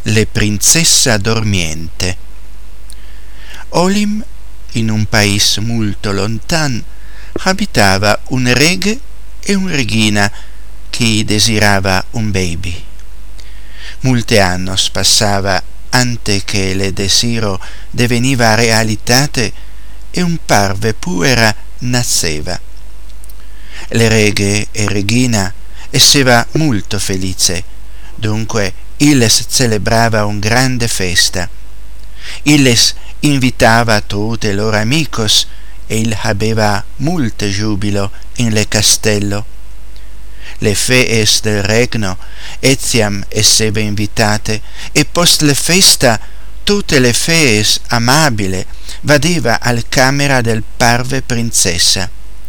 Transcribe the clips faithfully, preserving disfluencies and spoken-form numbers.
Le princessa dormiente. Olim, in un paese molto lontan, abitava un reghe e un reghina che desirava un baby. Multe annos passava ante che le desiro deveniva realitate e un parve puera nasceva. Le reghe e reghina esseva molto felice, dunque illes celebrava un grande festa. Illes invitava tutti i loro amicos e il habeva multe giubilo in le castello. Le fees del regno etiam esseva invitate e post le festa tutte le fees amabile vadeva al camera del parve princessa.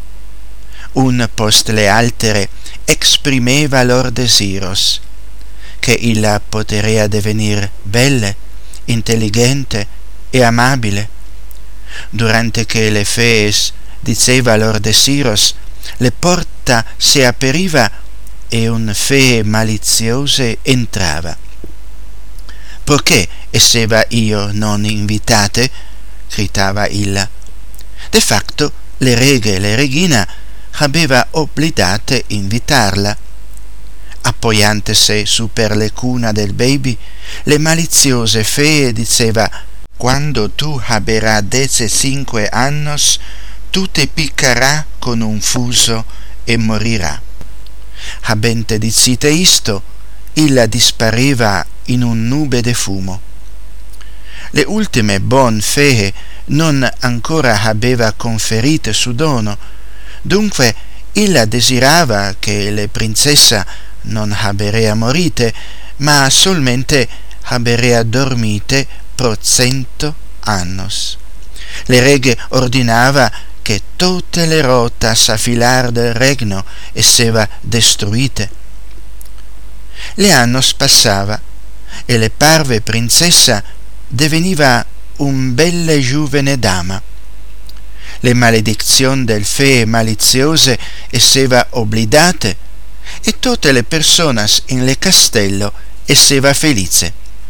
Un post le altere exprimeva lor desiros, che illa poterea devenir belle, intelligente e amabile. Durante che le fees diceva lor desiros, le porta si aperiva e un fee maliziose entrava. Perché esseva io non invitate? Gritava illa. De facto le reghe e le reghina aveva obbligate invitarla. Appoiantese su per le cuna del baby, le maliziose fee diceva: quando tu haberà dece cinque annos, tu te piccarà con un fuso e morirà. Habente dicite isto, illa dispariva in un nube de fumo. Le ultime bon fee non ancora habeva conferite su dono, dunque illa desirava che le princessa non haberea morite, ma solmente haberea dormite pro cento annos. Le reghe ordinava che tutte le rotas a filar del regno esseva destruite. Le annos passava e le parve princessa deveniva un belle giuvene dama. Le maledizioni del fee maliziose esseva oblidate e tutte le personas in le castello esseva felice.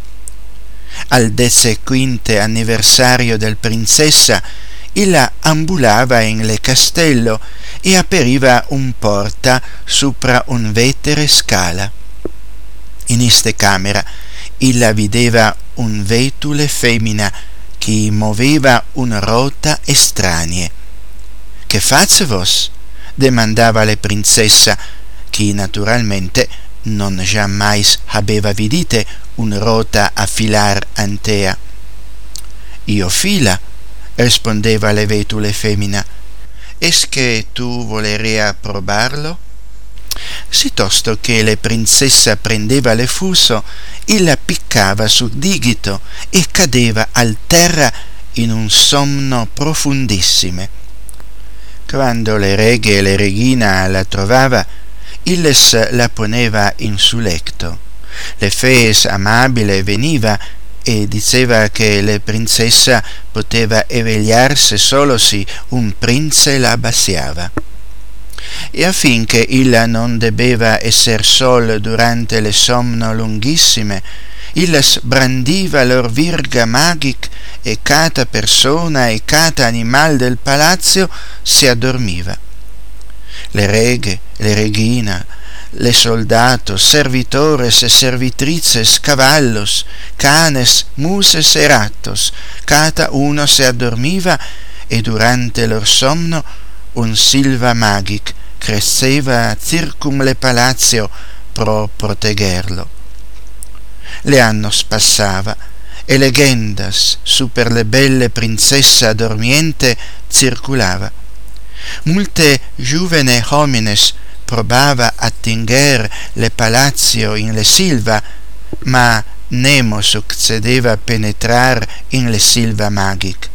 Al decequinte anniversario del princessa illa ambulava in le castello e aperiva un porta sopra un vetere scala. In iste camera illa videva un vetule femmina che moveva una rota estranee. Che facevos? Demandava le princessa, che naturalmente non giammais habeva vidite un rota a filar antea. Io fila, rispondeva le vetule femmina. Es che tu volerea probarlo? Sitosto che le princessa prendeva le fuso, illa piccava sul digito e cadeva al terra in un sonno profondissime. Quando le reghe e le reghina la trovava, illes la poneva in su letto. Le fees amabile veniva e diceva che le princessa poteva evegliarsi solo se un prince la baciava. E affinché illa non debeva esser sol durante le somno lunghissime, illas brandiva lor virga magic e cata persona e cata animal del palazzo si addormiva. Le reghe, le reghina, le soldatos, servitores e servitrices, cavallos, canes, muses e rattos, cata uno se addormiva e durante lor somno un silva magic cresceva circum le palazzo pro proteggerlo. Le annos passava e legendas su per le belle princessa dormiente circulava. Multe giuvene homines probava attinger le palazzo in le silva, ma nemo succedeva penetrar in le silva magic.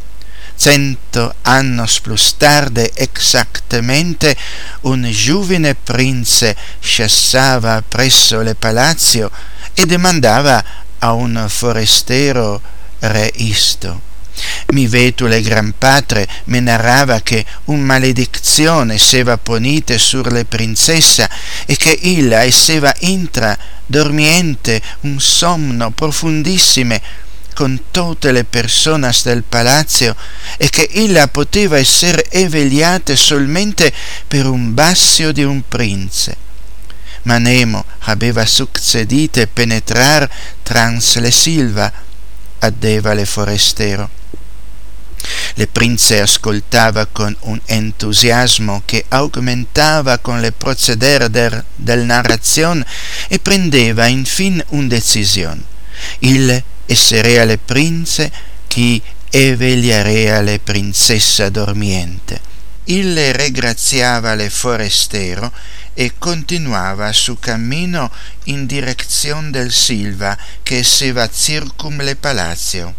Cento annos plus tarde exactamente un giovine prince sciassava presso le palazzo e demandava a un forestiero re isto: Mi vetule gran patre me narrava che un maledizione seva ponite sur le princessa e che illa esseva intra dormiente un somno profundissime con tutte le personas del palazzo e che illa poteva essere eveliate solamente per un bassio di un prince. Ma nemo aveva succedite penetrar trans le silva, addeva le forestero. Le prince ascoltava con un entusiasmo che aumentava con le proceder der, del narrazione e prendeva infin un decision. Il esserea le prince chi eveliarea le princessa dormiente. Il regraziava le forestero e continuava su cammino in direzione del silva che esseva circum le palazzo.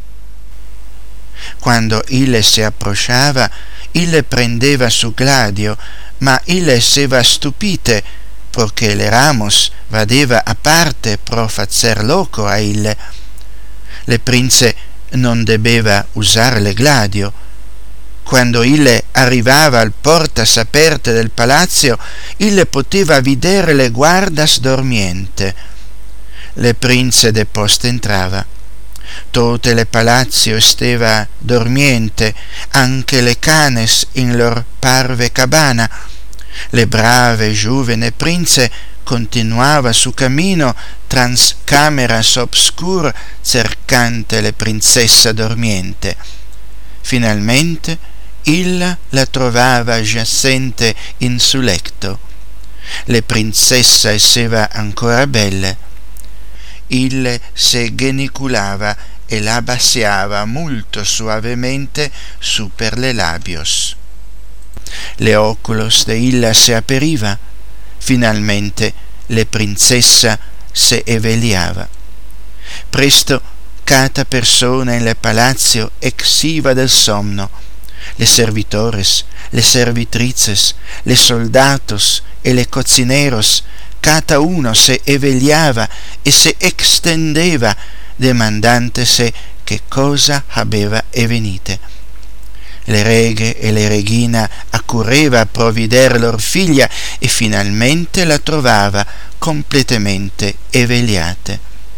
Quando ille si approcciava, ille prendeva su Gladio, ma ille esseva stupite, perché le ramos vadeva a parte pro facer loco a ille. Le prince non debeva usare Gladio. Quando ille arrivava al portas aperte del palazzo, ille poteva videre le guardas dormiente. Le prince de post entrava. Tutte le palazzo esteva dormiente, anche le canes in lor parve cabana. Le brave giuvene prince continuava su cammino trans cameras obscur cercante le princessa dormiente. Finalmente illa la trovava giacente in su letto. Le princessa esseva ancora belle. Ille se geniculava e la baciava molto suavemente su per le labios. Le oculos de illa se aperiva. Finalmente le princessa se eveliava. Presto cada persona in le palazzo exiva del somno. Le servitores, le servitrices, le soldatos e le cocineros, cada uno se eveliava e se extendeva, demandantese che cosa aveva evenite. Le reghe e le reghina accurreva a provvider lor figlia e finalmente la trovava completamente eveliate.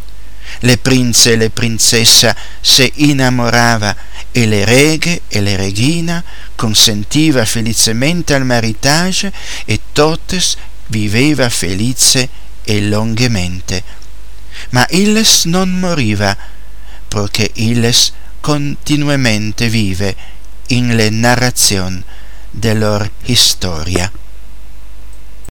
Le prince e le princessa se innamorava e le reghe e le reghina consentiva felicemente al maritage e totes viveva felice e longhemente. Ma illes non moriva, perché illes continuamente vive in le narrazioni de lor historia.